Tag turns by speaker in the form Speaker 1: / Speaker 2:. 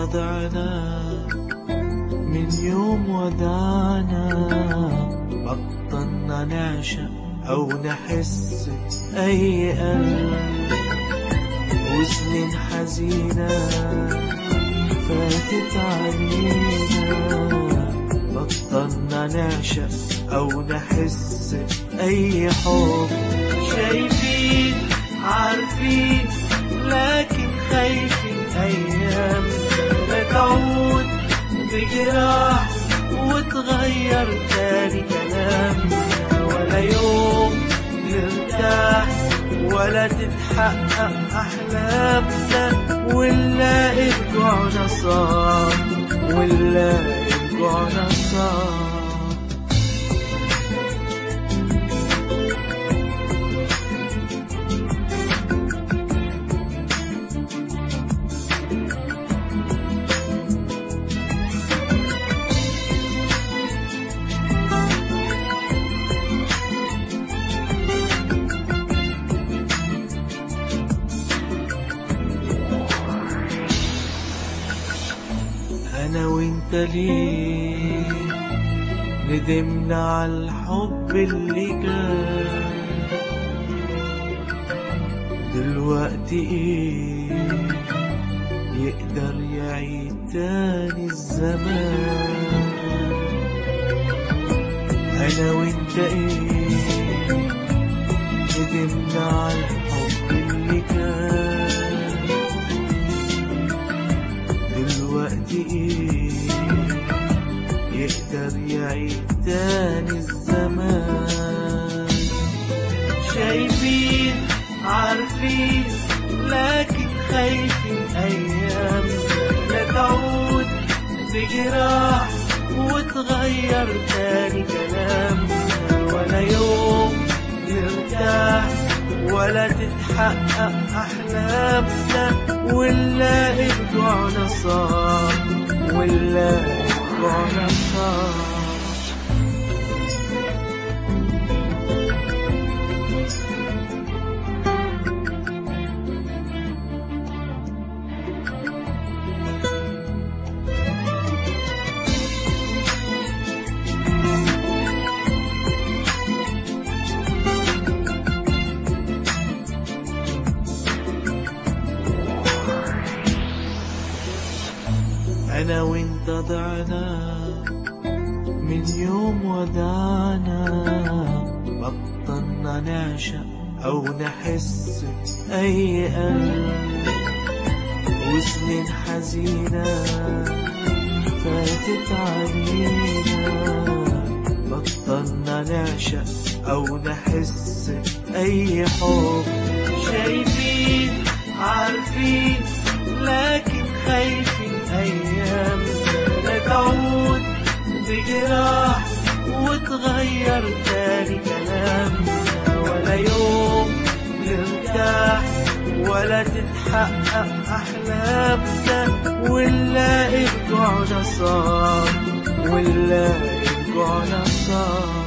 Speaker 1: ضعنا من يوم ودعنا بطلنا نعشق أو نحس أي ألم، وسنين حزينة فاتت علينا بطلنا نعشق أو نحس أي حب. شايفين عارفين لكن خايفين أيام لا تعود بجراح وتغير تاني كلامنا، ولا يوم نرتاح ولا تتحقق أحلامنا، ونلاقي رجوعنا صار ونلاقي رجوعنا صار. أنا وإنت ليه ندمنا على الحب اللي كان، دلوقتي إيه يقدر يعيد تاني الزمان؟ أنا وإنت إيه ندمنا على الحب اللي كان، دلوقتي إيه يقدر يعيد تاني الزمان؟ شايفين عارفين لكن خايفين أيام لا تعود بجراح وتغير تاني كلامنا، ولا يوم نرتاح ولا تتحقق أحلامنا، ونلاقي رجوعنا صار ونلاقي رجوعنا صار. أنا وإنت ضعنا من يوم ودعنا بطلنا نعشق أو نحس أي ألم، وسنين حزينة فاتت علينا بطلنا نعشق أو نحس أي حب. شايفين عارفين لكن خايفين أيام لا تعود بجراح وتغير تاني كلامنا، ولا يوم نرتاح ولا تتحقق أحلامنا، ونلاقي رجوعنا صار ونلاقي رجوعنا صار.